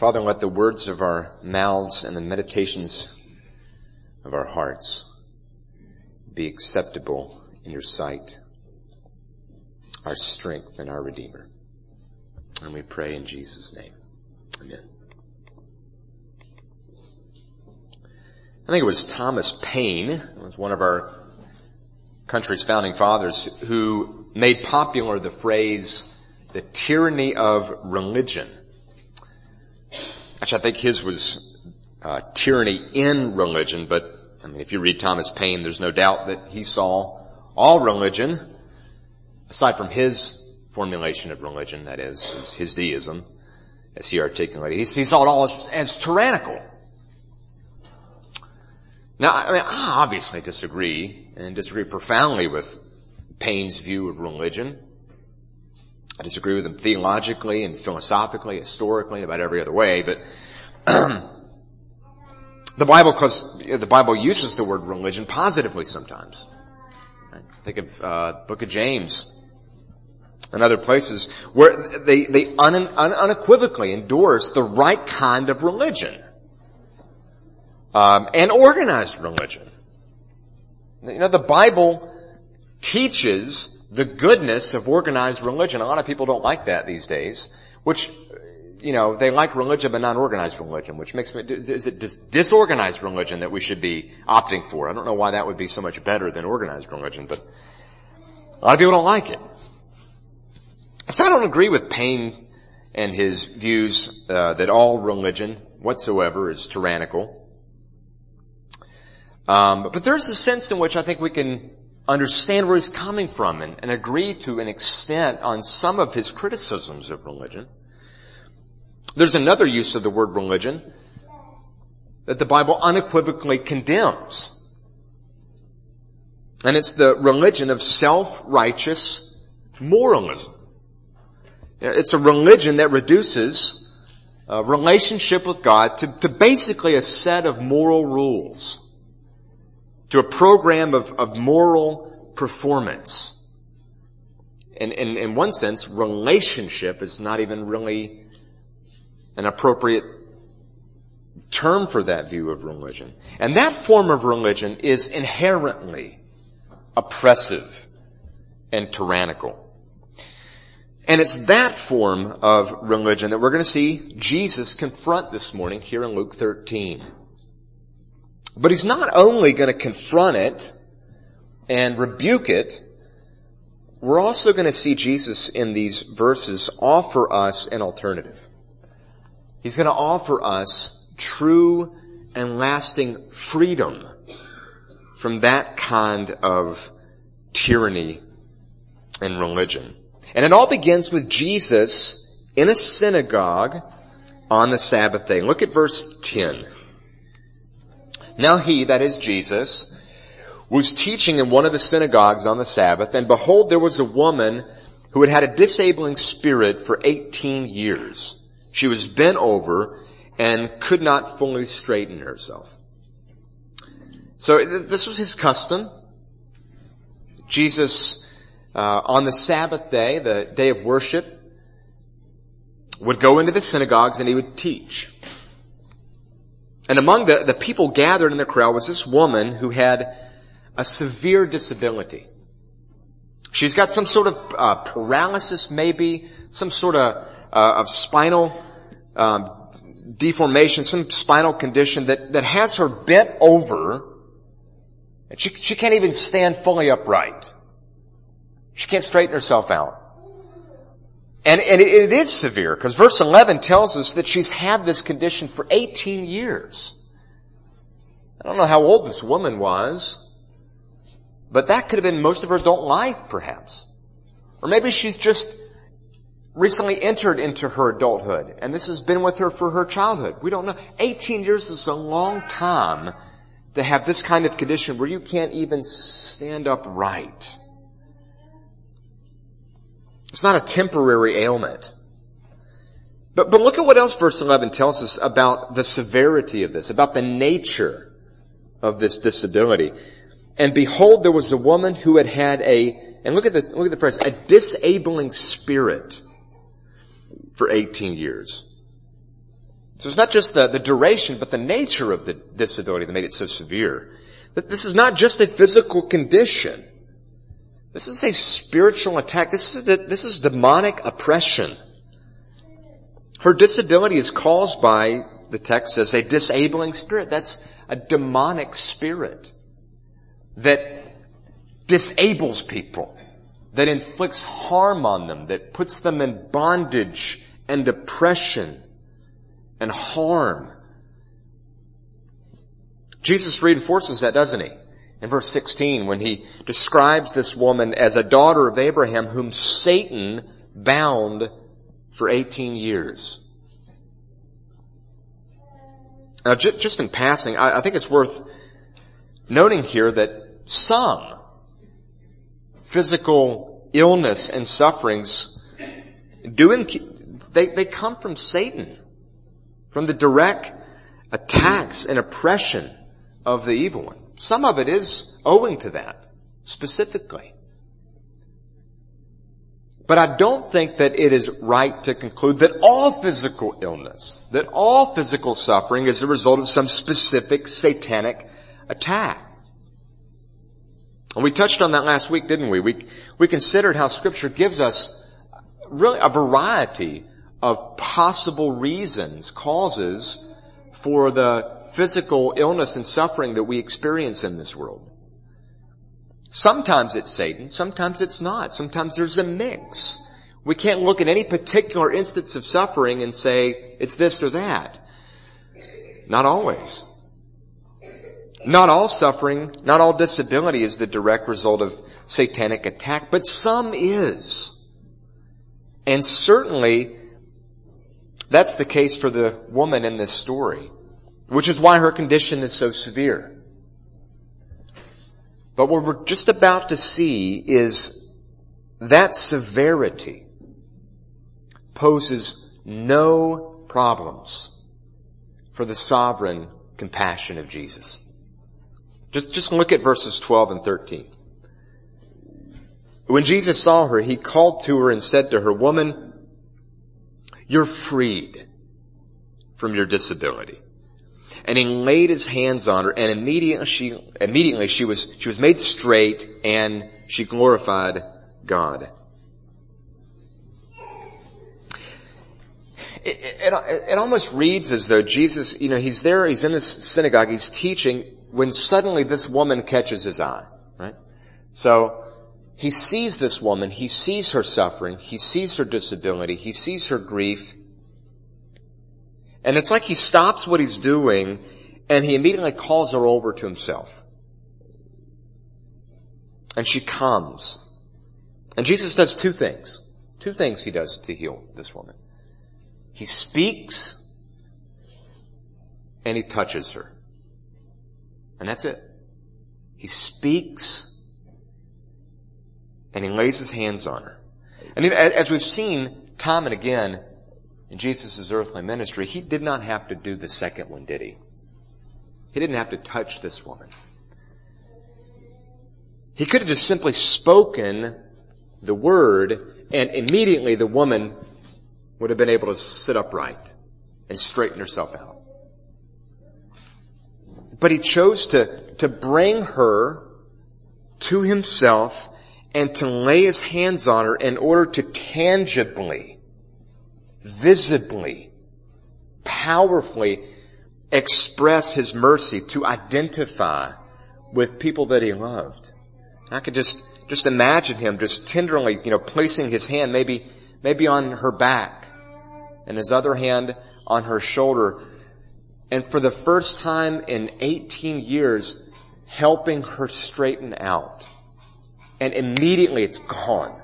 Father, let the words of our mouths and the meditations of our hearts be acceptable in your sight, our strength and our Redeemer. And we pray in Jesus' name. Amen. I think it was Thomas Paine, was one of our country's founding fathers, who made popular the phrase, the tyranny of religion. Actually, I think his was tyranny in religion, but I mean, if you read Thomas Paine, there's no doubt that he saw all religion, aside from his formulation of religion, that is his deism, as he articulated. He saw it all as tyrannical. Now, I mean, I obviously disagree, and disagree profoundly with Paine's view of religion. I disagree with him theologically and philosophically, historically, and about every other way, but the Bible uses the word religion positively sometimes. Right? Think of Book of James and other places where they unequivocally endorse the right kind of religion. And organized religion. You know, the Bible teaches the goodness of organized religion. A lot of people don't like that these days, which, you know, they like religion but not organized religion, which makes me, is it disorganized religion that we should be opting for? I don't know why that would be so much better than organized religion, but a lot of people don't like it. So I don't agree with Paine and his views that all religion whatsoever is tyrannical. But there's a sense in which I think we can understand where he's coming from and agree to an extent on some of his criticisms of religion. There's another use of the word religion that the Bible unequivocally condemns. And it's the religion of self-righteous moralism. It's a religion that reduces a relationship with God to basically a set of moral rules, to a program of moral performance. And in one sense, relationship is not even really an appropriate term for that view of religion. And that form of religion is inherently oppressive and tyrannical. And it's that form of religion that we're going to see Jesus confront this morning here in Luke 13. But he's not only going to confront it and rebuke it, we're also going to see Jesus in these verses offer us an alternative. He's going to offer us true and lasting freedom from that kind of tyranny and religion. And it all begins with Jesus in a synagogue on the Sabbath day. Look at verse 10. Now he, that is Jesus, was teaching in one of the synagogues on the Sabbath, and behold, there was a woman who had had a disabling spirit for 18 years. She was bent over and could not fully straighten herself. So this was his custom. Jesus, on the Sabbath day, the day of worship, would go into the synagogues and he would teach. And among the people gathered in the crowd was this woman who had a severe disability. She's got some sort of paralysis, maybe, some sort of spinal deformation, some spinal condition that has her bent over, and she can't even stand fully upright. She can't straighten herself out. And it is severe, because verse 11 tells us that she's had this condition for 18 years. I don't know how old this woman was, but that could have been most of her adult life, perhaps. Or maybe she's just recently entered into her adulthood, and this has been with her for her childhood. We don't know. 18 years is a long time to have this kind of condition where you can't even stand upright. It's not a temporary ailment. But look at what else verse 11 tells us about the severity of this, about the nature of this disability. And behold, there was a woman who had and look at the phrase, a disabling spirit for 18 years. So it's not just the duration, but the nature of the disability that made it so severe. This is not just a physical condition. This is a spiritual attack. This is demonic oppression. Her disability is caused by, the text says, a disabling spirit. That's a demonic spirit that disables people, that inflicts harm on them, that puts them in bondage and oppression and harm. Jesus reinforces that, doesn't he? In verse 16, when he describes this woman as a daughter of Abraham whom Satan bound for 18 years. Now, just in passing, I think it's worth noting here that some physical illness and sufferings they come from Satan, from the direct attacks and oppression of the evil one. Some of it is owing to that, specifically. But I don't think that it is right to conclude that all physical illness, that all physical suffering is a result of some specific satanic attack. And we touched on that last week, didn't we? We considered how Scripture gives us really a variety of possible reasons, causes for the physical illness and suffering that we experience in this world. Sometimes it's Satan, sometimes it's not. Sometimes there's a mix. We can't look at any particular instance of suffering and say it's this or that. Not always. Not all suffering, not all disability is the direct result of satanic attack, but some is. And certainly that's the case for the woman in this story, which is why her condition is so severe. But what we're just about to see is that severity poses no problems for the sovereign compassion of Jesus. Just look at verses 12 and 13. When Jesus saw her, he called to her and said to her, "Woman, you're freed from your disability." And he laid his hands on her, and immediately she was made straight, and she glorified God. It almost reads as though Jesus, he's there, he's in this synagogue, he's teaching, when suddenly this woman catches his eye, right? So he sees this woman, he sees her suffering, he sees her disability, he sees her grief, and it's like he stops what he's doing and he immediately calls her over to himself. And she comes. And Jesus does two things. Two things he does to heal this woman. He speaks and he touches her. And that's it. He speaks and he lays his hands on her. And as we've seen time and again in Jesus' earthly ministry, he did not have to do the second one, did he? He didn't have to touch this woman. He could have just simply spoken the word, and immediately the woman would have been able to sit upright and straighten herself out. But he chose to bring her to himself and to lay his hands on her in order to tangibly, visibly, powerfully express his mercy, to identify with people that he loved. I could just imagine him just tenderly, placing his hand maybe on her back and his other hand on her shoulder, and for the first time in 18 years, helping her straighten out. And immediately it's gone.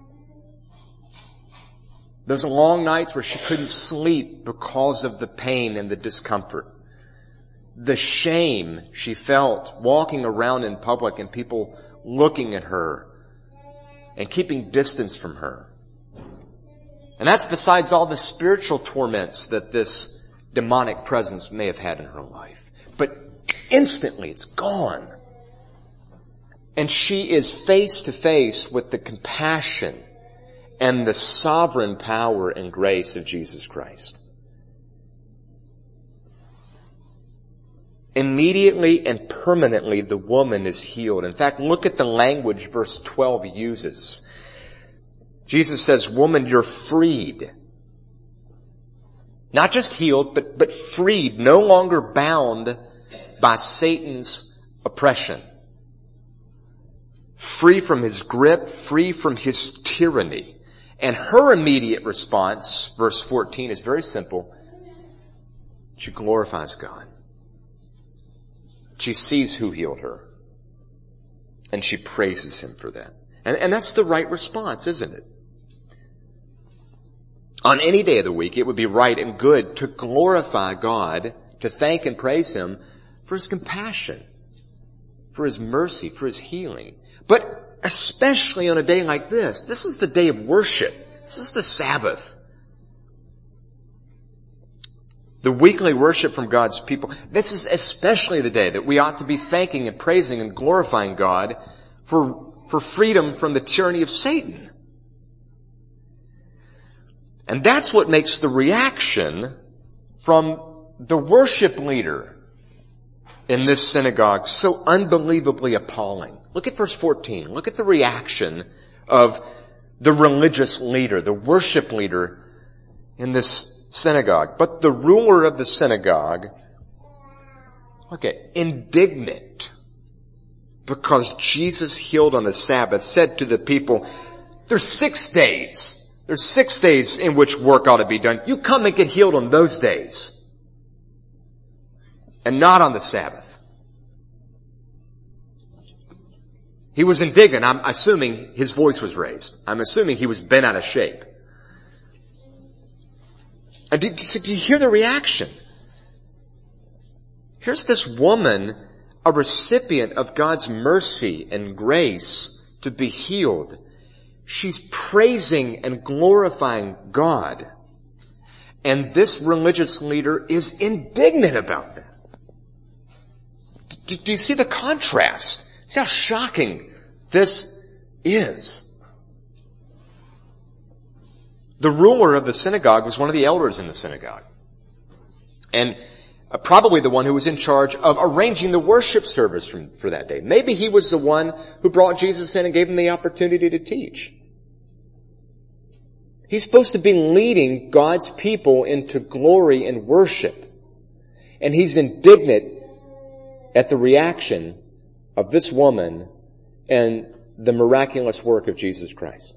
Those long nights where she couldn't sleep because of the pain and the discomfort. The shame she felt walking around in public and people looking at her and keeping distance from her. And that's besides all the spiritual torments that this demonic presence may have had in her life. But instantly it's gone. And she is face to face with the compassion and the sovereign power and grace of Jesus Christ. Immediately and permanently the woman is healed. In fact, look at the language verse 12 uses. Jesus says, "Woman, you're freed." Not just healed, but freed, no longer bound by Satan's oppression. Free from his grip, free from his tyranny. And her immediate response, verse 14, is very simple. She glorifies God. She sees who healed her. And she praises him for that. And that's the right response, isn't it? On any day of the week, it would be right and good to glorify God, to thank and praise him for his compassion, for his mercy, for his healing. But especially on a day like this is the day of worship. This is the Sabbath. The weekly worship from God's people. This is especially the day that we ought to be thanking and praising and glorifying God for freedom from the tyranny of Satan. And that's what makes the reaction from the worship leader in this synagogue so unbelievably appalling. Look at verse 14. Look at the reaction of the religious leader, the worship leader in this synagogue. But the ruler of the synagogue, indignant because Jesus healed on the Sabbath, said to the people, there's 6 days. There's 6 days in which work ought to be done. You come and get healed on those days. And not on the Sabbath. He was indignant. I'm assuming his voice was raised. I'm assuming he was bent out of shape. And do you hear the reaction? Here's this woman, a recipient of God's mercy and grace to be healed. She's praising and glorifying God. And this religious leader is indignant about that. Do you see the contrast? See how shocking this is. The ruler of the synagogue was one of the elders in the synagogue. And probably the one who was in charge of arranging the worship service for that day. Maybe he was the one who brought Jesus in and gave him the opportunity to teach. He's supposed to be leading God's people into glory and worship. And he's indignant at the reaction of this woman and the miraculous work of Jesus Christ.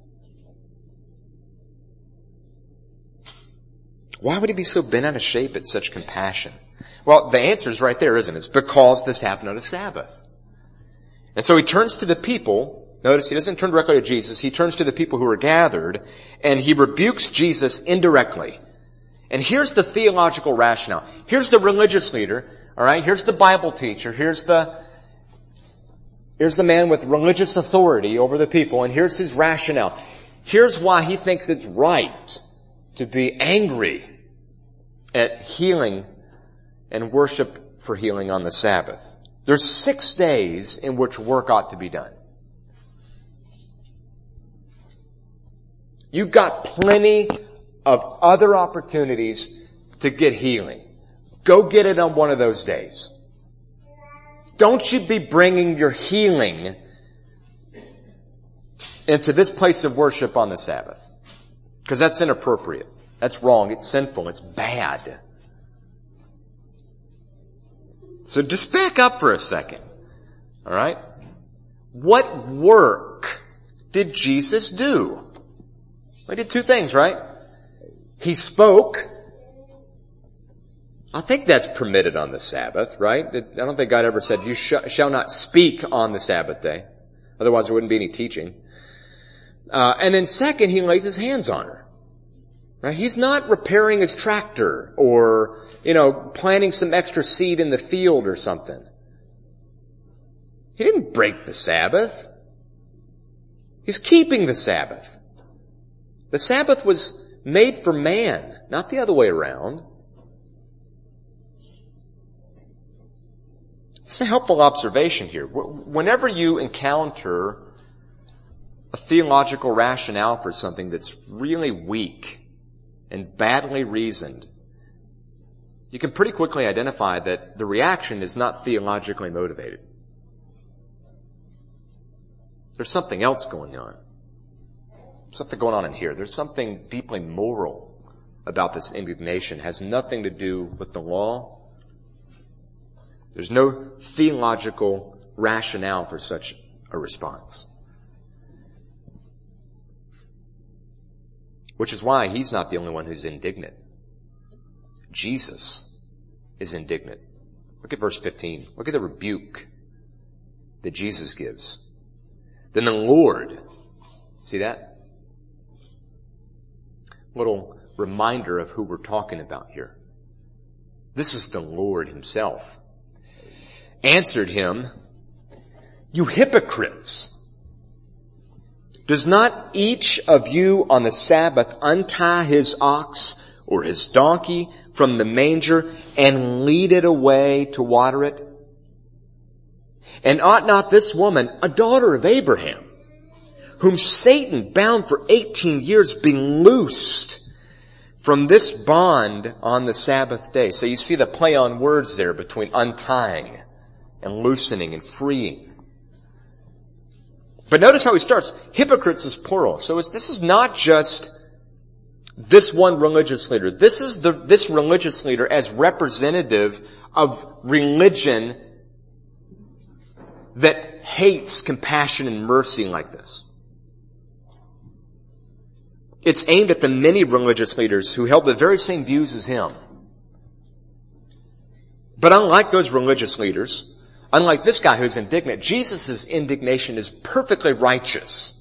Why would he be so bent out of shape at such compassion? Well, the answer is right there, isn't it? It's because this happened on a Sabbath. And so he turns to the people. Notice he doesn't turn directly to Jesus. He turns to the people who are gathered, and he rebukes Jesus indirectly. And here's the theological rationale. Here's the religious leader. All right, here's the Bible teacher. Here's the man with religious authority over the people, and here's his rationale. Here's why he thinks it's right to be angry at healing and worship for healing on the Sabbath. There's 6 days in which work ought to be done. You've got plenty of other opportunities to get healing. Go get it on one of those days. Don't you be bringing your healing into this place of worship on the Sabbath. Because that's inappropriate. That's wrong. It's sinful. It's bad. So just back up for a second. All right? What work did Jesus do? He did 2 things, right? He spoke. I think that's permitted on the Sabbath, right? I don't think God ever said, you shall not speak on the Sabbath day. Otherwise there wouldn't be any teaching. And then second, he lays his hands on her. Right? He's not repairing his tractor or, planting some extra seed in the field or something. He didn't break the Sabbath. He's keeping the Sabbath. The Sabbath was made for man, not the other way around. It's a helpful observation here. Whenever you encounter a theological rationale for something that's really weak and badly reasoned, you can pretty quickly identify that the reaction is not theologically motivated. There's something else going on. Something going on in here. There's something deeply moral about this indignation. It has nothing to do with the law. There's no theological rationale for such a response. Which is why he's not the only one who's indignant. Jesus is indignant. Look at verse 15. Look at the rebuke that Jesus gives. Then the Lord, see that? Little reminder of who we're talking about here. This is the Lord himself. Answered him, "You hypocrites! Does not each of you on the Sabbath untie his ox or his donkey from the manger and lead it away to water it? And ought not this woman, a daughter of Abraham, whom Satan bound for 18 years, be loosed from this bond on the Sabbath day?" So you see the play on words there between untying and loosening and freeing. But notice how he starts. Hypocrites is plural. So this is not just this one religious leader. This is this religious leader as representative of religion that hates compassion and mercy like this. It's aimed at the many religious leaders who held the very same views as him. But unlike those religious leaders, unlike this guy who's indignant, Jesus' indignation is perfectly righteous.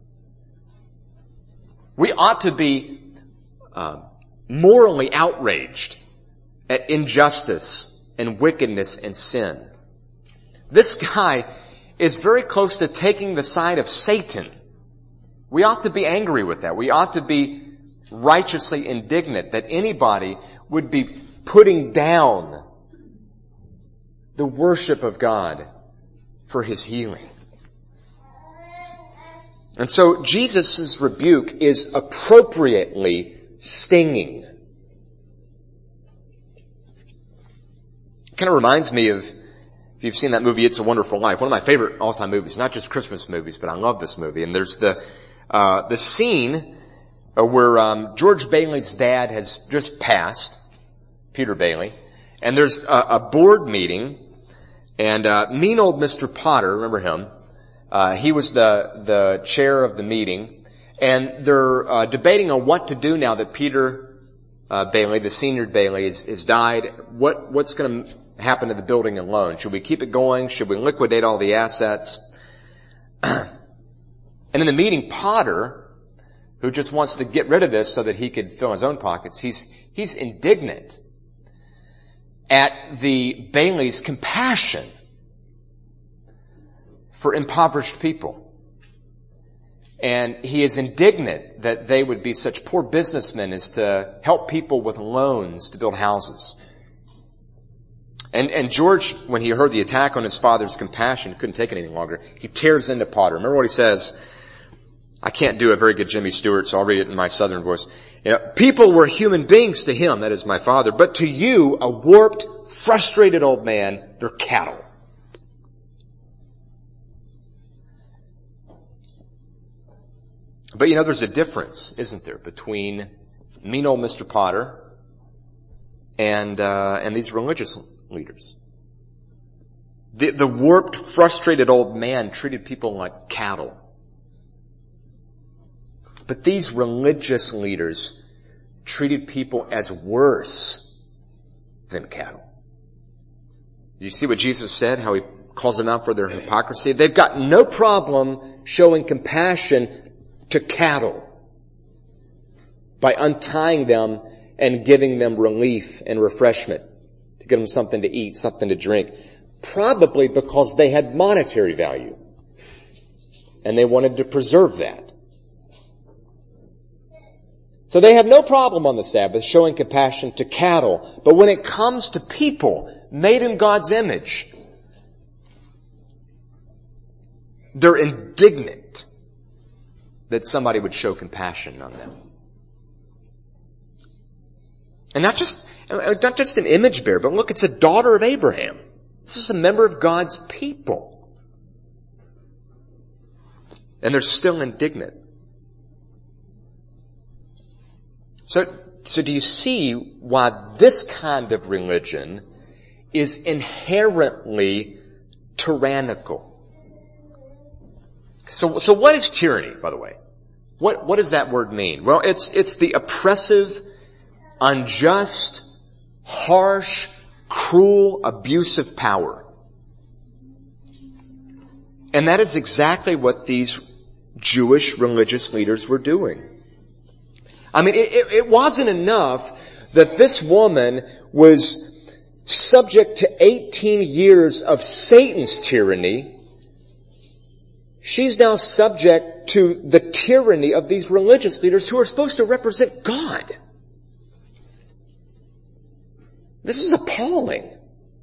We ought to be morally outraged at injustice and wickedness and sin. This guy is very close to taking the side of Satan. We ought to be angry with that. We ought to be righteously indignant that anybody would be putting down the worship of God for his healing. And so Jesus' rebuke is appropriately stinging. It kind of reminds me of, if you've seen that movie, It's a Wonderful Life, one of my favorite all-time movies, not just Christmas movies, but I love this movie. And there's the scene where George Bailey's dad has just passed, Peter Bailey, and there's a board meeting, and mean old Mr. Potter, remember him? He was the chair of the meeting, and they're debating on what to do now that Peter Bailey, the senior Bailey, has died. What's going to happen to the building and loan? Should we keep it going? Should we liquidate all the assets? And in the meeting, Potter, who just wants to get rid of this so that he could fill his own pockets, he's indignant at the Bailey's compassion for impoverished people. And he is indignant that they would be such poor businessmen as to help people with loans to build houses. And George, when he heard the attack on his father's compassion, couldn't take it any longer. He tears into Potter. Remember what he says? I can't do a very good Jimmy Stewart, so I'll read it in my southern voice. People were human beings to him, that is my father, but to you, a warped, frustrated old man, they're cattle. But there's a difference, isn't there, between mean old Mr. Potter and these religious leaders. The warped, frustrated old man treated people like cattle. But these religious leaders treated people as worse than cattle. You see what Jesus said, how he calls them out for their hypocrisy? They've got no problem showing compassion to cattle by untying them and giving them relief and refreshment, to give them something to eat, something to drink, probably because they had monetary value and they wanted to preserve that. So they have no problem on the Sabbath showing compassion to cattle, but when it comes to people made in God's image, they're indignant that somebody would show compassion on them. And Not just an image bearer, but look, it's a daughter of Abraham. This is a member of God's people. And they're still indignant. So do you see why this kind of religion is inherently tyrannical? So what is tyranny, by the way? What does that word mean? Well, it's the oppressive, unjust, harsh, cruel abuse of power. And that is exactly what these Jewish religious leaders were doing. I mean, it wasn't enough that this woman was subject to 18 years of Satan's tyranny. She's now subject to the tyranny of these religious leaders who are supposed to represent God. This is appalling.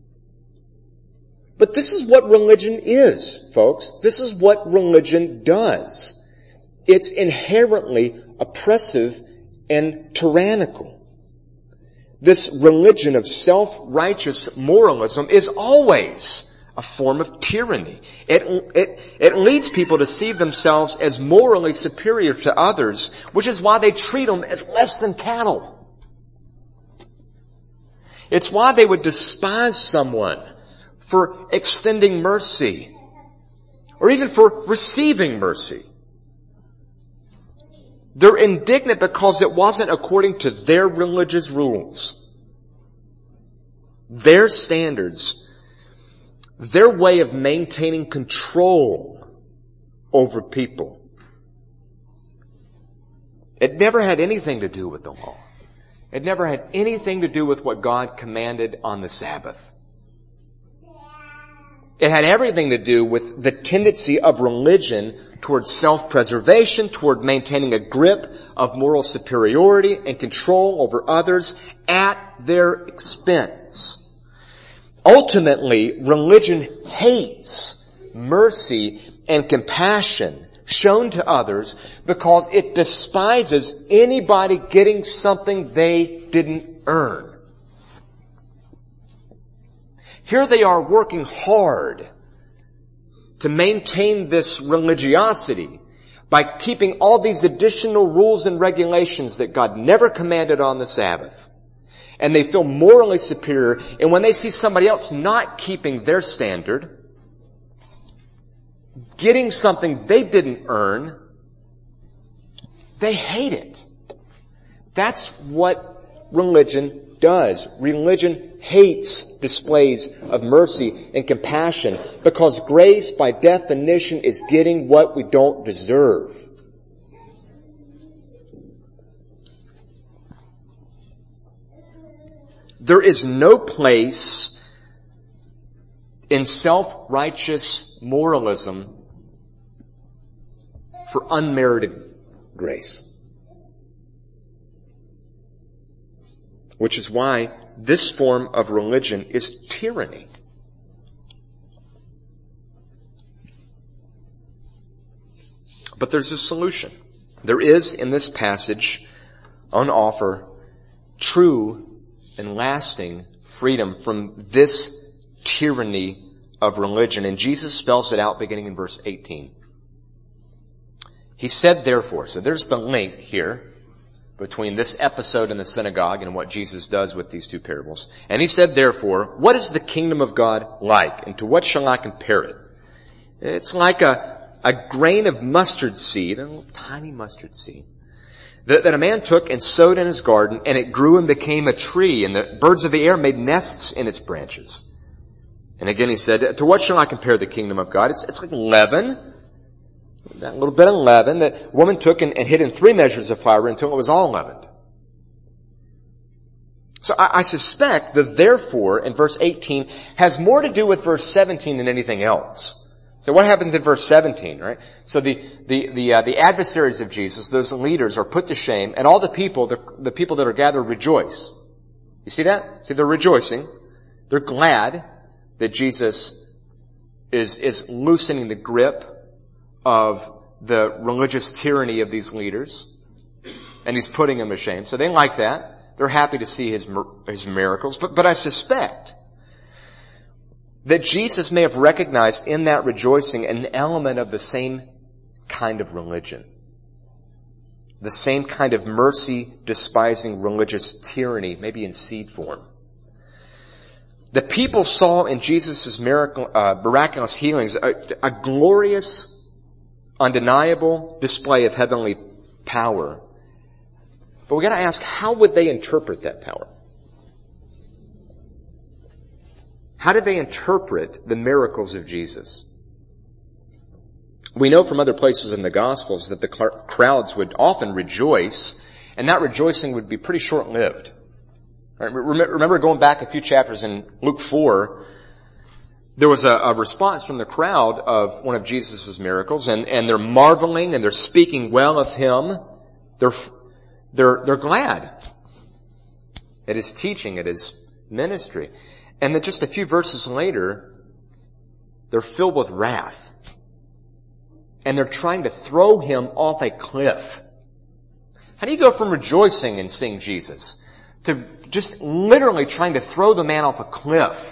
But this is what religion is, folks. This is what religion does. It's inherently oppressive and tyrannical. This religion of self-righteous moralism is always a form of tyranny. It leads people to see themselves as morally superior to others, which is why they treat them as less than cattle. It's why they would despise someone for extending mercy, or even for receiving mercy. They're indignant because it wasn't according to their religious rules, their standards, their way of maintaining control over people. It never had anything to do with the law. It never had anything to do with what God commanded on the Sabbath. It had everything to do with the tendency of religion toward self-preservation, toward maintaining a grip of moral superiority and control over others at their expense. Ultimately, religion hates mercy and compassion shown to others because it despises anybody getting something they didn't earn. Here they are working hard to maintain this religiosity by keeping all these additional rules and regulations that God never commanded on the Sabbath. And they feel morally superior, and when they see somebody else not keeping their standard, getting something they didn't earn, they hate it. That's what religion does. Religion hates displays of mercy and compassion because grace, by definition, is getting what we don't deserve. There is no place in self-righteous moralism for unmerited grace. Which is why this form of religion is tyranny. But there's a solution. There is in this passage on offer true and lasting freedom from this tyranny of religion. And Jesus spells it out beginning in verse 18. He said, therefore, so there's the link here between this episode in the synagogue and what Jesus does with these two parables. And he said, therefore, what is the kingdom of God like? And to what shall I compare it? It's like a grain of mustard seed, a little tiny mustard seed, that a man took and sowed in his garden, and it grew and became a tree, and the birds of the air made nests in its branches. And again he said, to what shall I compare the kingdom of God? It's like leaven. That little bit of leaven that woman took and hid in 3 measures of flour until it was all leavened. So I suspect the therefore in verse 18 has more to do with verse 17 than anything else. So what happens in verse 17, right? So the adversaries of Jesus, those leaders, are put to shame, and all the people that are gathered rejoice. You see that? See, they're rejoicing. They're glad that Jesus is loosening the grip of the religious tyranny of these leaders, and he's putting them to shame. So they like that. They're happy to see his miracles. But I suspect that Jesus may have recognized in that rejoicing an element of the same kind of religion. The same kind of mercy-despising religious tyranny, maybe in seed form. The people saw in Jesus' miraculous healings a glorious, undeniable display of heavenly power. But we got to ask, how would they interpret that power? How did they interpret the miracles of Jesus? We know from other places in the Gospels that the crowds would often rejoice, and that rejoicing would be pretty short-lived. Right? Remember going back a few chapters in Luke 4, there was a response from the crowd of one of Jesus' miracles, and they're marveling and they're speaking well of him. They're glad at his teaching, at his ministry. And then just a few verses later, they're filled with wrath. And they're trying to throw him off a cliff. How do you go from rejoicing in seeing Jesus to just literally trying to throw the man off a cliff?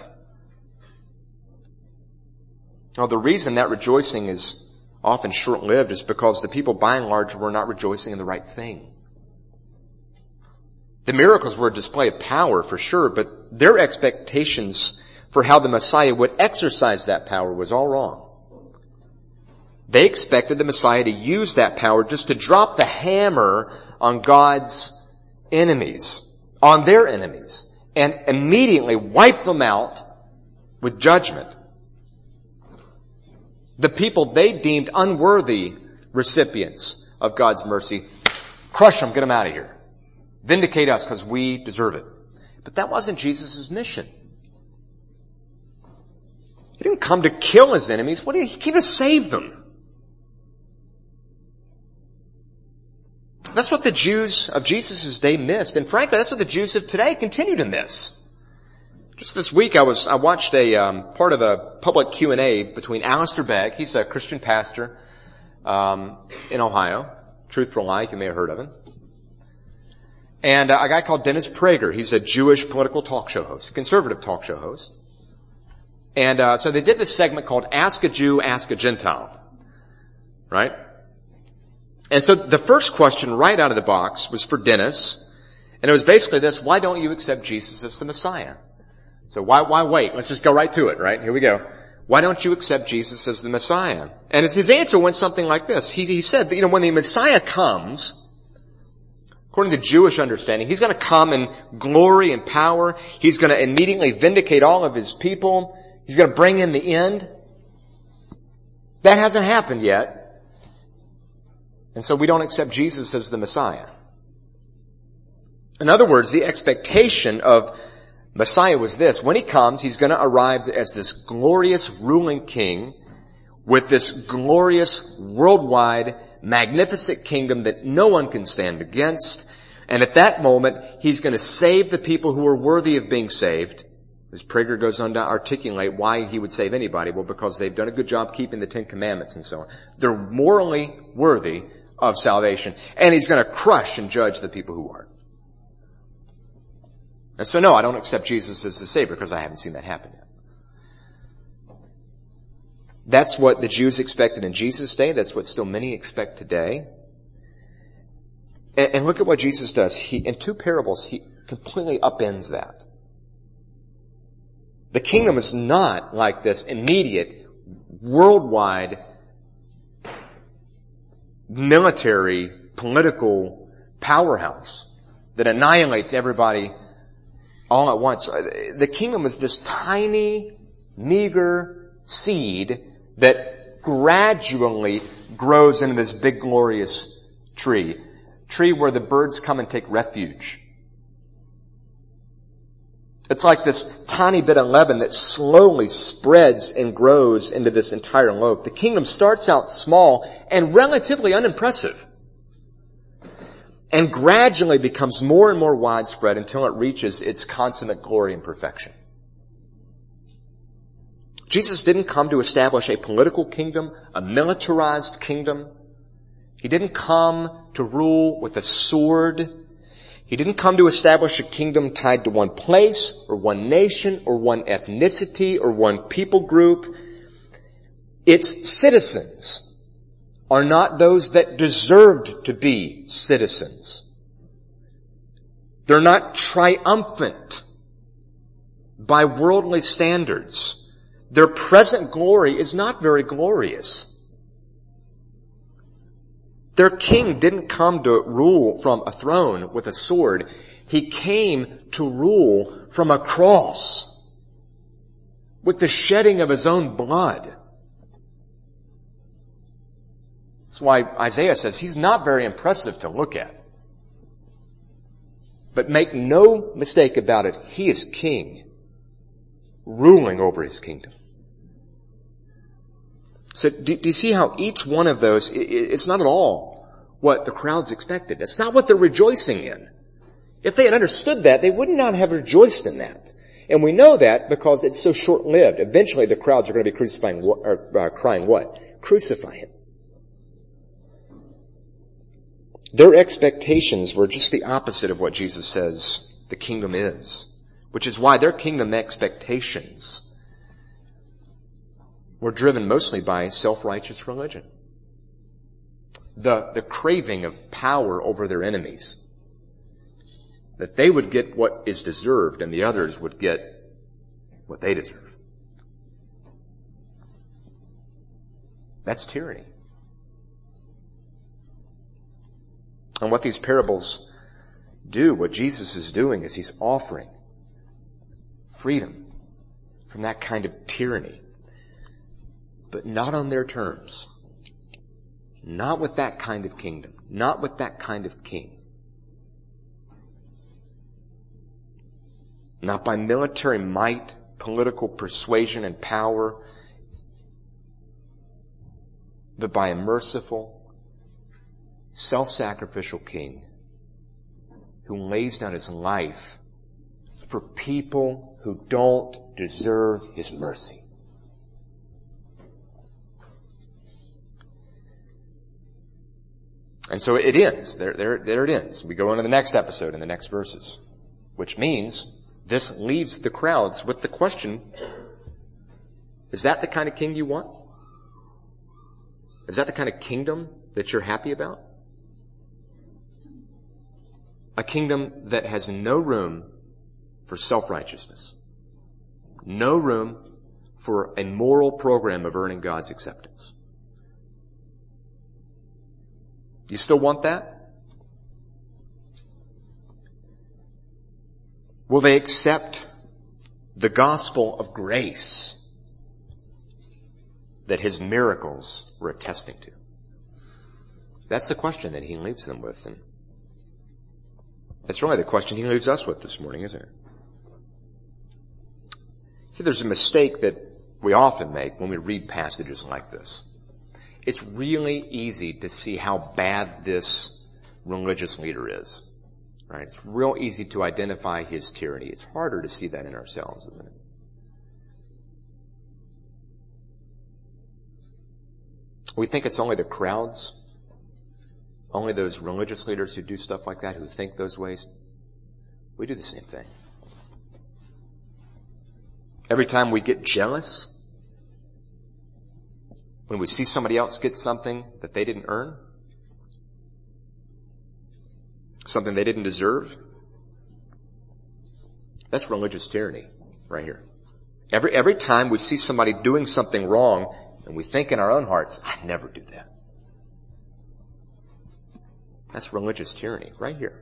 Well, the reason that rejoicing is often short-lived is because the people by and large were not rejoicing in the right thing. The miracles were a display of power for sure, but their expectations for how the Messiah would exercise that power was all wrong. They expected the Messiah to use that power just to drop the hammer on God's enemies, on their enemies, and immediately wipe them out with judgment. The people they deemed unworthy recipients of God's mercy, crush them, get them out of here. Vindicate us because we deserve it. But that wasn't Jesus' mission. He didn't come to kill his enemies. He came to save them. That's what the Jews of Jesus' day missed. And frankly, that's what the Jews of today continue to miss. Just this week I watched a part of a public Q&A between Alistair Begg, he's a Christian pastor in Ohio, Truth for Life, you may have heard of him. And a guy called Dennis Prager, he's a Jewish political talk show host, a conservative talk show host. And so they did this segment called Ask a Jew, Ask a Gentile. Right? And so the first question right out of the box was for Dennis, and it was basically this: why don't you accept Jesus as the Messiah? So why wait? Let's just go right to it, right? Here we go. Why don't you accept Jesus as the Messiah? And his answer went something like this. He said that, when the Messiah comes, according to Jewish understanding, he's going to come in glory and power. He's going to immediately vindicate all of his people. He's going to bring in the end. That hasn't happened yet. And so we don't accept Jesus as the Messiah. In other words, the expectation of Messiah was this: when he comes, he's going to arrive as this glorious ruling king with this glorious worldwide magnificent kingdom that no one can stand against. And at that moment, he's going to save the people who are worthy of being saved. As Prager goes on to articulate why he would save anybody. Well, because they've done a good job keeping the Ten Commandments and so on. They're morally worthy of salvation. And he's going to crush and judge the people who aren't. And so no, I don't accept Jesus as the Savior because I haven't seen that happen yet. That's what the Jews expected in Jesus' day. That's what still many expect today. And look at what Jesus does. In two parables, he completely upends that. The kingdom is not like this immediate, worldwide, military, political powerhouse that annihilates everybody all at once. The kingdom is this tiny, meager seed that gradually grows into this big, glorious tree where the birds come and take refuge. It's like this tiny bit of leaven that slowly spreads and grows into this entire loaf. The kingdom starts out small and relatively unimpressive, and gradually becomes more and more widespread until it reaches its consummate glory and perfection. Jesus didn't come to establish a political kingdom, a militarized kingdom. He didn't come to rule with a sword. He didn't come to establish a kingdom tied to one place or one nation or one ethnicity or one people group. Its citizens are not those that deserved to be citizens. They're not triumphant by worldly standards. Their present glory is not very glorious. Their king didn't come to rule from a throne with a sword. He came to rule from a cross with the shedding of his own blood. That's why Isaiah says he's not very impressive to look at. But make no mistake about it, he is king, ruling over his kingdom. So do you see how each one of those, it's not at all what the crowds expected. It's not what they're rejoicing in. If they had understood that, they would not have rejoiced in that. And we know that because it's so short-lived. Eventually the crowds are going to be crying what? Crucify him. Their expectations were just the opposite of what Jesus says the kingdom is, which is why their kingdom expectations were driven mostly by self-righteous religion. The craving of power over their enemies. That they would get what is deserved and the others would get what they deserve. That's tyranny. And what these parables do, what Jesus is doing, is he's offering freedom from that kind of tyranny. But not on their terms. Not with that kind of kingdom. Not with that kind of king. Not by military might, political persuasion and power, but by a merciful, self-sacrificial king who lays down his life for people who don't deserve his mercy. And so it ends. There it ends. We go on to the next episode in the next verses, which means this leaves the crowds with the question, is that the kind of king you want? Is that the kind of kingdom that you're happy about? A kingdom that has no room for self-righteousness. No room for a moral program of earning God's acceptance. You still want that? Will they accept the gospel of grace that his miracles were attesting to? That's the question that he leaves them with. And that's really the question he leaves us with this morning, isn't it? See, there's a mistake that we often make when we read passages like this. It's really easy to see how bad this religious leader is. Right? It's real easy to identify his tyranny. It's harder to see that in ourselves, isn't it? We think it's only the crowds, only those religious leaders who do stuff like that, who think those ways. We do the same thing. Every time we get jealous, when we see somebody else get something that they didn't earn, something they didn't deserve, that's religious tyranny right here. Every time we see somebody doing something wrong and we think in our own hearts, I'd never do that. That's religious tyranny right here.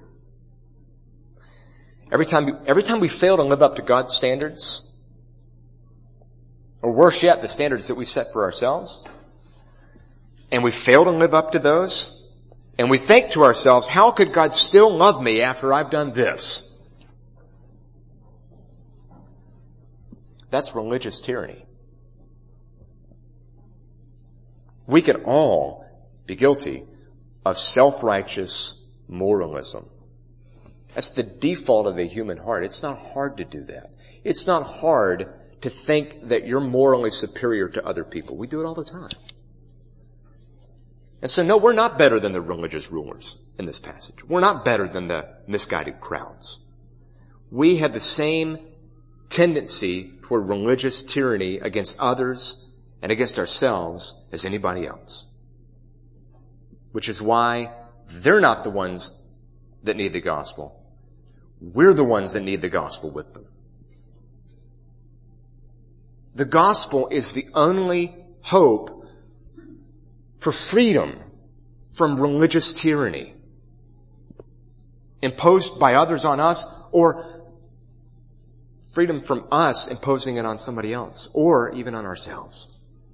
Every time we fail to live up to God's standards, or worse yet, the standards that we set for ourselves, and we fail to live up to those, and we think to ourselves, how could God still love me after I've done this? That's religious tyranny. We can all be guilty of self-righteous moralism. That's the default of the human heart. It's not hard to do that. It's not hard to think that you're morally superior to other people. We do it all the time. And so no, we're not better than the religious rulers in this passage. We're not better than the misguided crowds. We have the same tendency toward religious tyranny against others and against ourselves as anybody else. Which is why they're not the ones that need the gospel. We're the ones that need the gospel with them. The gospel is the only hope for freedom from religious tyranny imposed by others on us, or freedom from us imposing it on somebody else, or even on ourselves.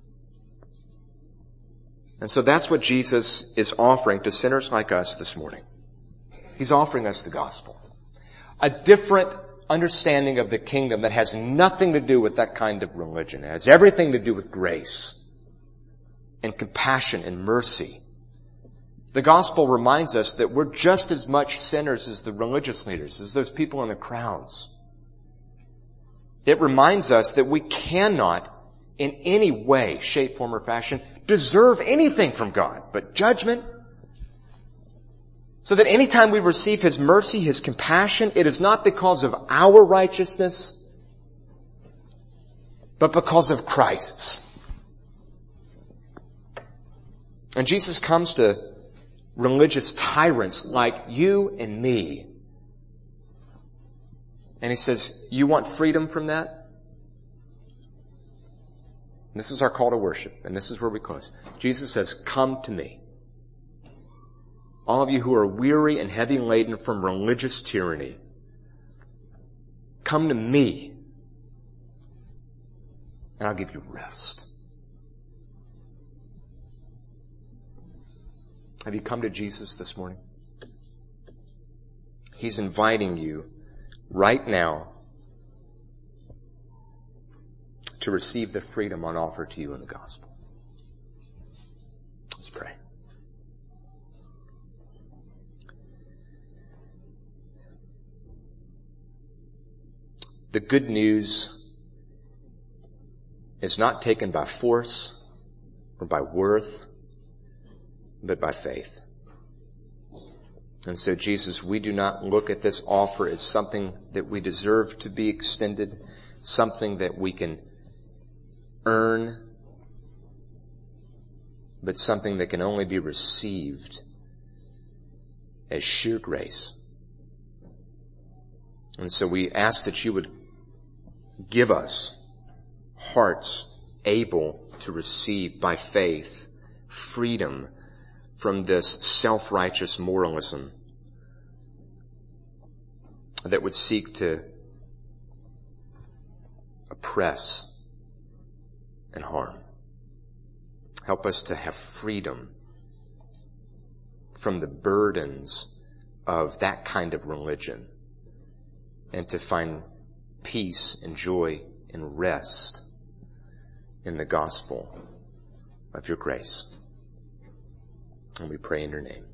And so that's what Jesus is offering to sinners like us this morning. He's offering us the gospel. A different understanding of the kingdom that has nothing to do with that kind of religion. It has everything to do with grace and compassion and mercy. The gospel reminds us that we're just as much sinners as the religious leaders, as those people in the crowds. It reminds us that we cannot, in any way, shape, form, or fashion, deserve anything from God but judgment. So that anytime we receive His mercy, His compassion, it is not because of our righteousness, but because of Christ's. And Jesus comes to religious tyrants like you and me. And He says, you want freedom from that? And this is our call to worship, and this is where we close. Jesus says, come to me. All of you who are weary and heavy laden from religious tyranny, come to me, and I'll give you rest. Have you come to Jesus this morning? He's inviting you right now to receive the freedom on offer to you in the gospel. Let's pray. The good news is not taken by force or by worth, but by faith. And so, Jesus, we do not look at this offer as something that we deserve to be extended, something that we can earn, but something that can only be received as sheer grace. And so we ask that you would give us hearts able to receive by faith freedom from this self-righteous moralism that would seek to oppress and harm. Help us to have freedom from the burdens of that kind of religion and to find peace and joy and rest in the gospel of your grace. And we pray in your name.